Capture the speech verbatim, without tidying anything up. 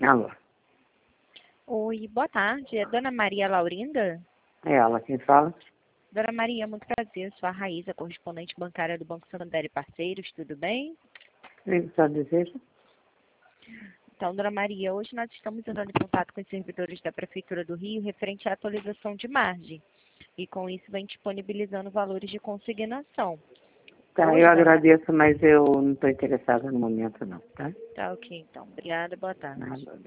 Alô, Oi, boa tarde. É Dona Maria Laurinda? é ela quem fala? Dona Maria, muito prazer. Sou a Raíza, correspondente bancária do Banco Santander e Parceiros. Tudo bem? Sim, só desejo. Então, Dona Maria, hoje nós estamos entrando em contato com os servidores da Prefeitura do Rio referente à atualização de margem. E com isso vem disponibilizando valores de consignação. Tá, Hoje, eu Dona Maria. agradeço, mas eu não estou interessada no momento não, tá? Tá ok, então. Obrigada, boa tarde. Nada.